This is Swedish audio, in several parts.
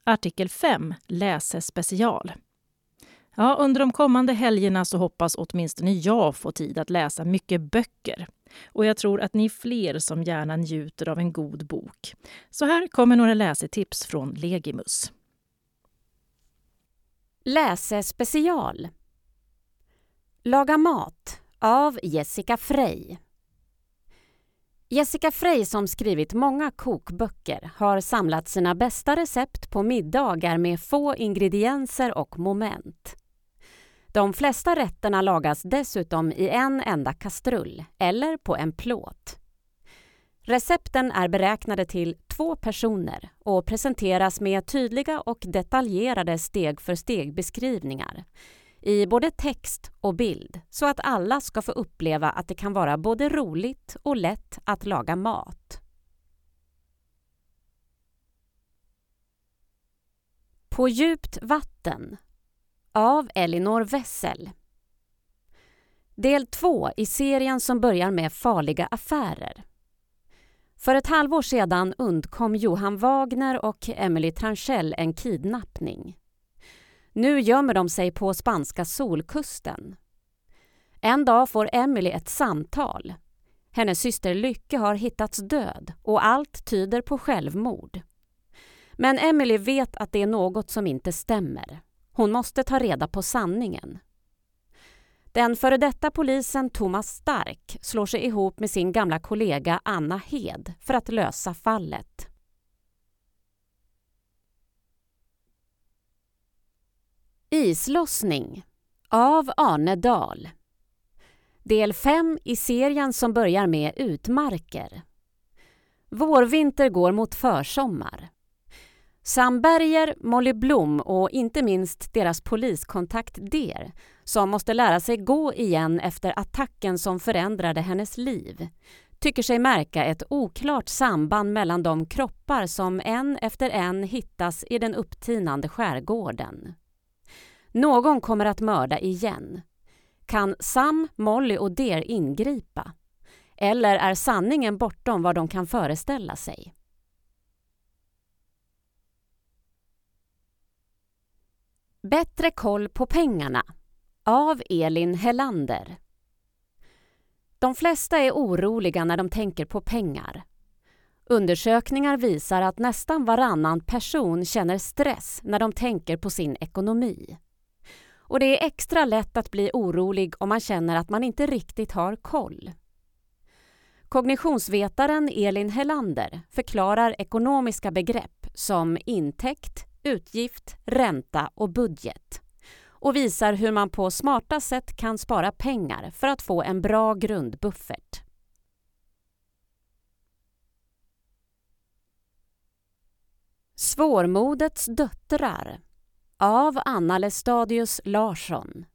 Artikel 5, läsespecial. Ja, under de kommande helgerna så hoppas åtminstone jag få tid att läsa mycket böcker. Och jag tror att ni är fler som gärna njuter av en god bok. Så här kommer några läsetips från Legimus. Läsespecial. Laga mat av Jessica Frey. Jessica Frey, som skrivit många kokböcker, har samlat sina bästa recept på middagar med få ingredienser och moment. De flesta rätterna lagas dessutom i en enda kastrull eller på en plåt. Recepten är beräknade till 2 personer och presenteras med tydliga och detaljerade steg-för-steg-beskrivningar i både text och bild, så att alla ska få uppleva att det kan vara både roligt och lätt att laga mat. På djupt vatten av Elinor Wessel. Del 2 i serien som börjar med farliga affärer. För ett halvår sedan undkom Johan Wagner och Emily Tranchell en kidnappning. Nu gömmer de sig på spanska solkusten. En dag får Emily ett samtal. Hennes syster Lykke har hittats död och allt tyder på självmord. Men Emily vet att det är något som inte stämmer. Hon måste ta reda på sanningen. Den före detta polisen Thomas Stark slår sig ihop med sin gamla kollega Anna Hed för att lösa fallet. Islossning av Arne Dahl. Del 5 i serien som börjar med utmarker. Vårvinter går mot försommar. Sam Berger, Molly Blom och inte minst deras poliskontakt Der, som måste lära sig gå igen efter attacken som förändrade hennes liv, tycker sig märka ett oklart samband mellan de kroppar som en efter en hittas i den upptinande skärgården. Någon kommer att mörda igen. Kan Sam, Molly och Der ingripa? Eller är sanningen bortom vad de kan föreställa sig? Bättre koll på pengarna av Elin Hellander. De flesta är oroliga när de tänker på pengar. Undersökningar visar att nästan varannan person känner stress när de tänker på sin ekonomi. Och det är extra lätt att bli orolig om man känner att man inte riktigt har koll. Kognitionsvetaren Elin Hellander förklarar ekonomiska begrepp som intäkt, utgift, ränta och budget och visar hur man på smarta sätt kan spara pengar för att få en bra grundbuffert. Svårmodets döttrar av Anna Lestadius Larsson.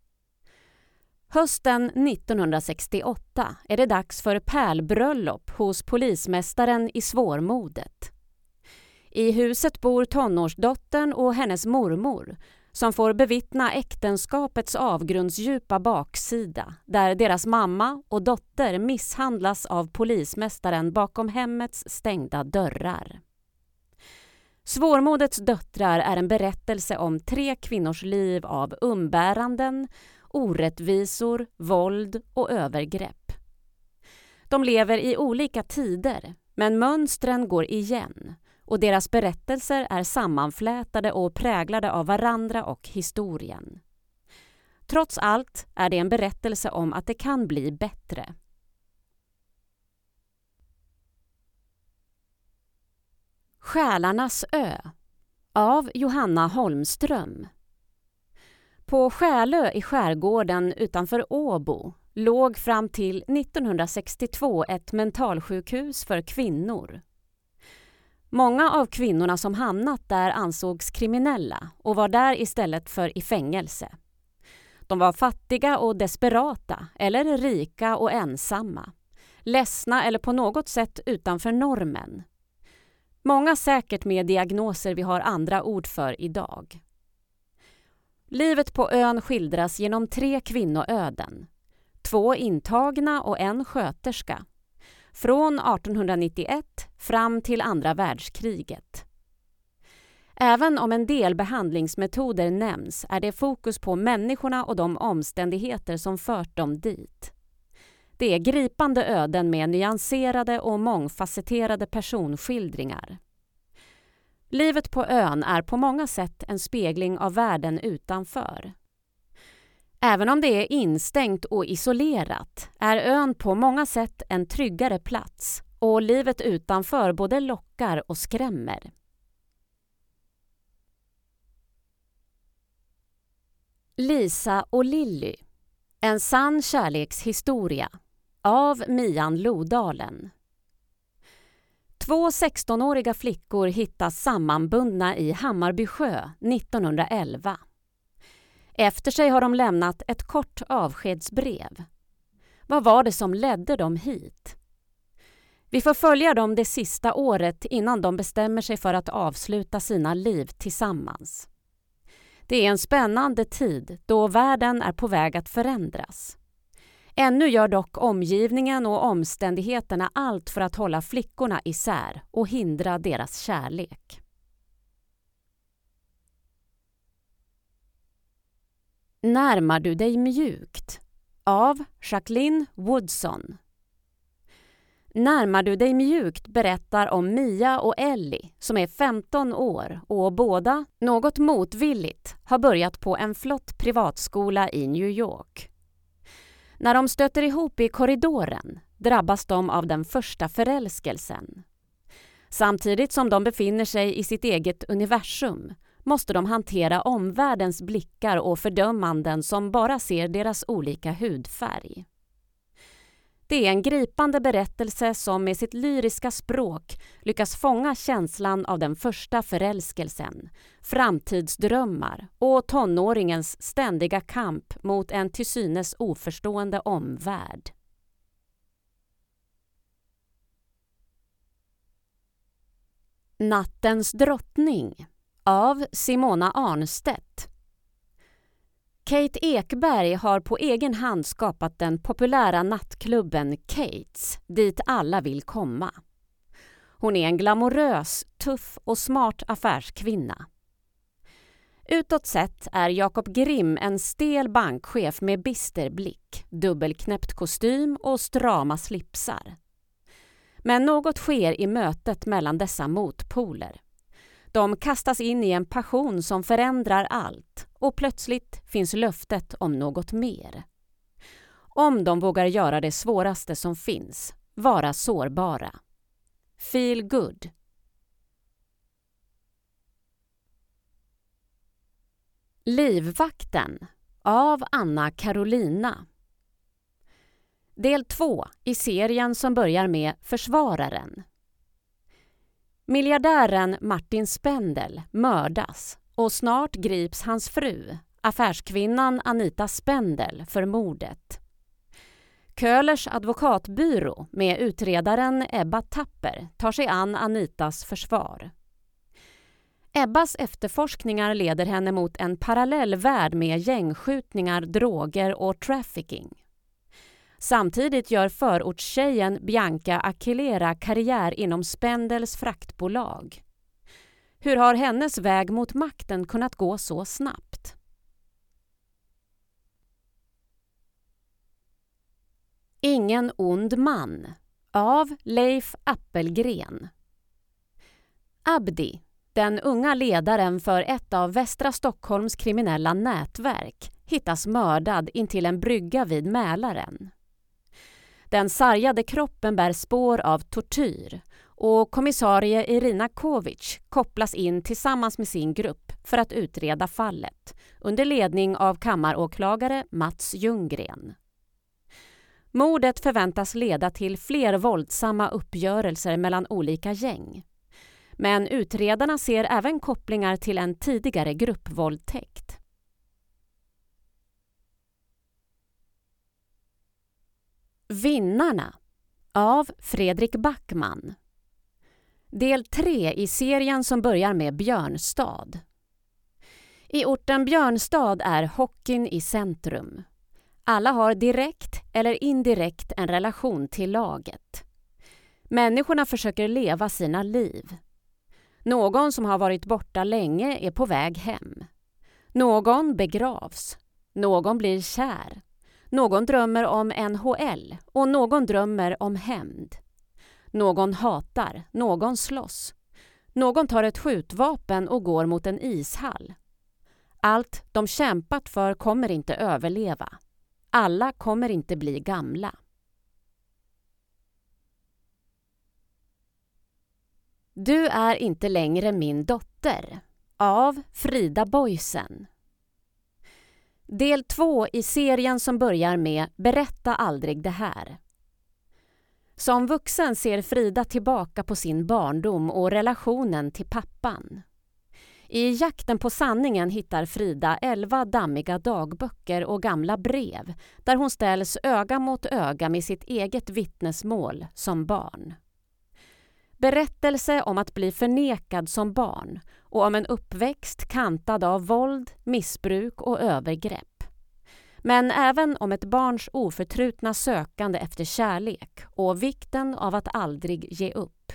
Hösten 1968 är det dags för pärlbröllop hos polismästaren i Svårmodet. I huset bor tonårsdottern och hennes mormor som får bevittna äktenskapets avgrundsdjupa baksida, där deras mamma och dotter misshandlas av polismästaren bakom hemmets stängda dörrar. Svårmodets döttrar är en berättelse om 3 kvinnors liv av umbäranden, orättvisor, våld och övergrepp. De lever i olika tider, men mönstren går igen och deras berättelser är sammanflätade och präglade av varandra och historien. Trots allt är det en berättelse om att det kan bli bättre. Själarnas ö av Johanna Holmström. På Själö i skärgården utanför Åbo låg fram till 1962 ett mentalsjukhus för kvinnor. Många av kvinnorna som hamnat där ansågs kriminella och var där istället för i fängelse. De var fattiga och desperata eller rika och ensamma, ledsna eller på något sätt utanför normen. Många säkert med diagnoser vi har andra ord för idag. Livet på ön skildras genom 3 kvinnoöden. 2 intagna och en sköterska. Från 1891 fram till andra världskriget. Även om en del behandlingsmetoder nämns är det fokus på människorna och de omständigheter som fört dem dit. Det är gripande öden med nyanserade och mångfacetterade personskildringar. Livet på ön är på många sätt en spegling av världen utanför. Även om det är instängt och isolerat är ön på många sätt en tryggare plats och livet utanför både lockar och skrämmer. Lisa och Lilly. En sann kärlekshistoria av Mian Lodalen. 2 16-åriga flickor hittas sammanbundna i Hammarby sjö 1911. Efter sig har de lämnat ett kort avskedsbrev. Vad var det som ledde dem hit? Vi får följa dem det sista året innan de bestämmer sig för att avsluta sina liv tillsammans. Det är en spännande tid då världen är på väg att förändras. Ännu gör dock omgivningen och omständigheterna allt för att hålla flickorna isär och hindra deras kärlek. Närmar du dig mjukt av Jacqueline Woodson. Närmar du dig mjukt berättar om Mia och Ellie som är 15 år och båda, något motvilligt, har börjat på en flott privatskola i New York. När de stöter ihop i korridoren drabbas de av den första förälskelsen. Samtidigt som de befinner sig i sitt eget universum måste de hantera omvärldens blickar och fördömanden som bara ser deras olika hudfärg. Det är en gripande berättelse som med sitt lyriska språk lyckas fånga känslan av den första förälskelsen, framtidsdrömmar och tonåringens ständiga kamp mot en till synes oförstående omvärld. Nattens drottning av Simona Arnstedt. Kate Ekberg har på egen hand skapat den populära nattklubben Kates, dit alla vill komma. Hon är en glamorös, tuff och smart affärskvinna. Utåt sett är Jakob Grimm en stel bankchef med bister blick, dubbelknäppt kostym och strama slipsar. Men något sker i mötet mellan dessa motpoler. De kastas in i en passion som förändrar allt och plötsligt finns löftet om något mer. Om de vågar göra det svåraste som finns, vara sårbara. Feel good. Livvakten av Anna Carolina. Del 2 i serien som börjar med Försvararen. Miljardären Martin Spendel mördas och snart grips hans fru, affärskvinnan Anita Spendel, för mordet. Köhlers advokatbyrå med utredaren Ebba Tapper tar sig an Anitas försvar. Ebbas efterforskningar leder henne mot en parallell värld med gängskjutningar, droger och trafficking. Samtidigt gör förortstjejen Bianca Aquilera karriär inom Spendels fraktbolag. Hur har hennes väg mot makten kunnat gå så snabbt? Ingen ond man av Leif Appelgren. Abdi, den unga ledaren för ett av västra Stockholms kriminella nätverk, hittas mördad intill en brygga vid Mälaren. Den sargade kroppen bär spår av tortyr och kommissarie Irina Kovic kopplas in tillsammans med sin grupp för att utreda fallet under ledning av kammaråklagare Mats Ljunggren. Mordet förväntas leda till fler våldsamma uppgörelser mellan olika gäng. Men utredarna ser även kopplingar till en tidigare gruppvåldtäkt. Vinnarna av Fredrik Backman. Del 3 i serien som börjar med Björnstad. I orten Björnstad är hockeyn i centrum. Alla har direkt eller indirekt en relation till laget. Människorna försöker leva sina liv. Någon som har varit borta länge är på väg hem. Någon begravs. Någon blir kär. Någon drömmer om NHL och någon drömmer om hämnd. Någon hatar, någon slåss. Någon tar ett skjutvapen och går mot en ishall. Allt de kämpat för kommer inte överleva. Alla kommer inte bli gamla. Du är inte längre min dotter av Frida Boisen. Del 2 i serien som börjar med Berätta aldrig det här. Som vuxen ser Frida tillbaka på sin barndom och relationen till pappan. I jakten på sanningen hittar Frida 11 dammiga dagböcker och gamla brev där hon ställs öga mot öga med sitt eget vittnesmål som barn. Berättelse om att bli förnekad som barn och om en uppväxt kantad av våld, missbruk och övergrepp. Men även om ett barns oförtrutna sökande efter kärlek och vikten av att aldrig ge upp.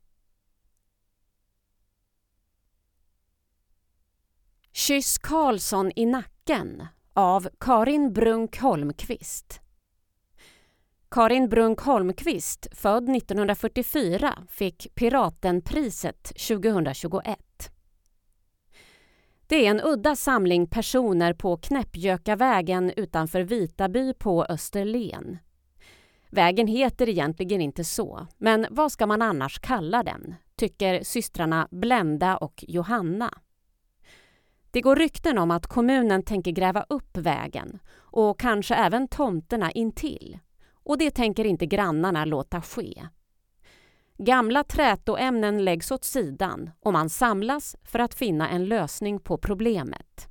Kyss Karlsson i nacken av Karin Brunk Holmqvist. Karin Brunk Holmqvist, född 1944, fick Piratenpriset 2021. Det är en udda samling personer på Knäppjökavägen utanför Vitaby på Österlen. Vägen heter egentligen inte så, men vad ska man annars kalla den, tycker systrarna Blenda och Johanna. Det går rykten om att kommunen tänker gräva upp vägen och kanske även tomterna intill. Och det tänker inte grannarna låta ske. Gamla trätoämnen läggs åt sidan och man samlas för att finna en lösning på problemet.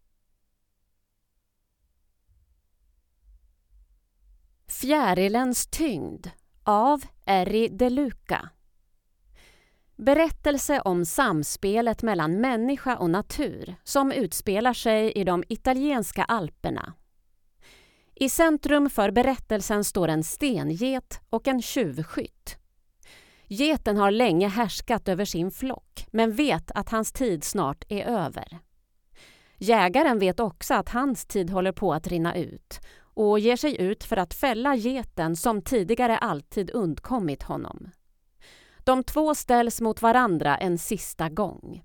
Fjärilens tyngd av Eri De Luca. Berättelse om samspelet mellan människa och natur som utspelar sig i de italienska alperna. I centrum för berättelsen står en stenget och en tjuvskytt. Geten har länge härskat över sin flock men vet att hans tid snart är över. Jägaren vet också att hans tid håller på att rinna ut och ger sig ut för att fälla geten som tidigare alltid undkommit honom. De två ställs mot varandra en sista gång.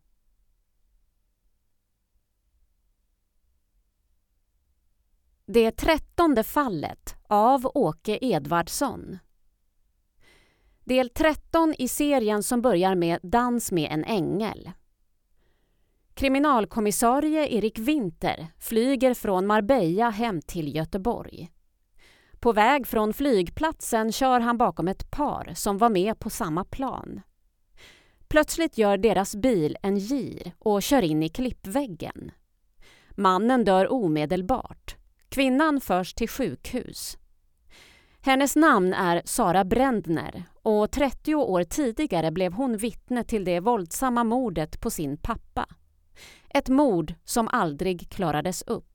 Det 13:e fallet av Åke Edvardsson. Del 13 i serien som börjar med Dans med en ängel. Kriminalkommissarie Erik Winter flyger från Marbella hem till Göteborg. På väg från flygplatsen kör han bakom ett par som var med på samma plan. Plötsligt gör deras bil en gir och kör in i klippväggen. Mannen dör omedelbart. Kvinnan förs till sjukhus. Hennes namn är Sara Brändner och 30 år tidigare blev hon vittne till det våldsamma mordet på sin pappa. Ett mord som aldrig klarades upp.